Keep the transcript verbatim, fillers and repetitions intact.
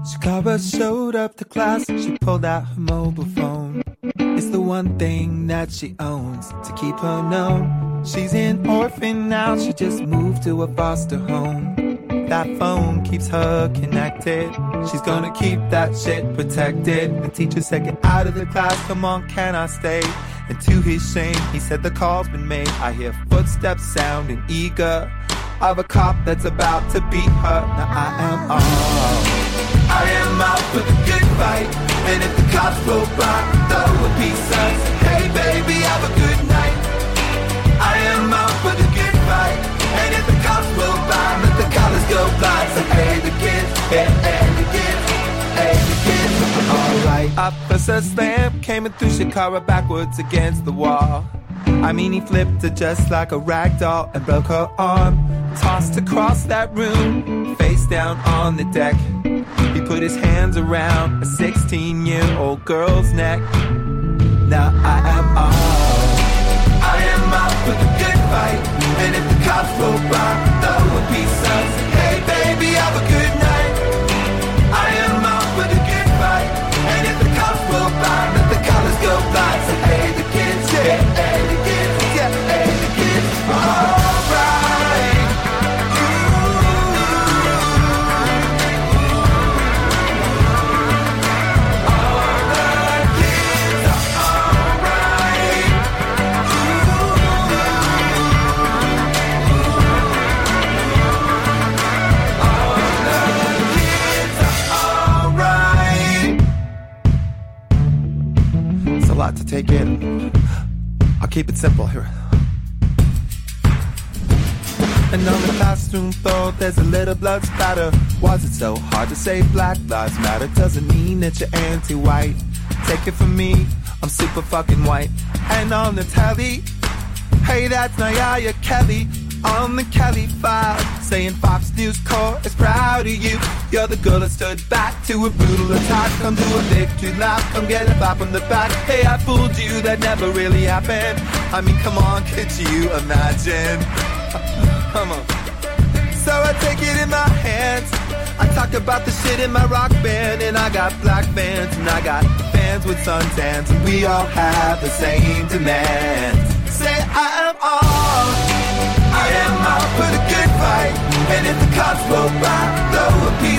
Shakara showed up to class, she pulled out her mobile phone. It's the one thing that she owns to keep her known. She's an orphan now, she just moved to a foster home. That phone keeps her connected. She's gonna keep that shit protected. The teacher said, get out of the class, come on, can I stay? And to his shame, he said the call's been made. I hear footsteps sounding eager of a cop that's about to beat her. Now I am all, I am out for the good fight. And if the cops roll by, throw a piece of, hey baby, have a good night. I am out for the good fight. And if the cops roll by, let the collars go blind. So hey the kids, hey, hey the kids, hey the kids, alright. Officer Slam came in through Shakara backwards against the wall. I mean he flipped her just like a rag doll and broke her arm. Tossed across that room, face down on the deck. He put his hands around a sixteen-year-old girl's neck. Now I am all, I am out for the good fight. And if the cops roll by, throw a piece of, hey baby, have a good night. I am out for the good fight. And if the cops roll by, let the collars go blind. So hey the kids, yeah, hey the kids, yeah, hey the kids, alright. All the kids are alright. It's a lot to take in. I'll keep it simple here. And on the classroom floor, there's a little blood splatter. Was it so hard to say Black Lives Matter? Doesn't mean that you're anti-white. Take it from me, I'm super fucking white. And on the telly, hey, that's Naya Kelly on the Kelly file, saying Fox News Corp is proud of you. You're the girl that stood back to a brutal attack. Come to a victory lap, come get a clap on the back. Hey, I fooled you, that never really happened. I mean, come on, could you imagine? Come on. So I take it in my hands, I talk about the shit in my rock band. And I got black fans, and I got fans with suntans, and we all have the same demands. Say I am all, I am out for the good fight. And if the cops roll by, throw a piece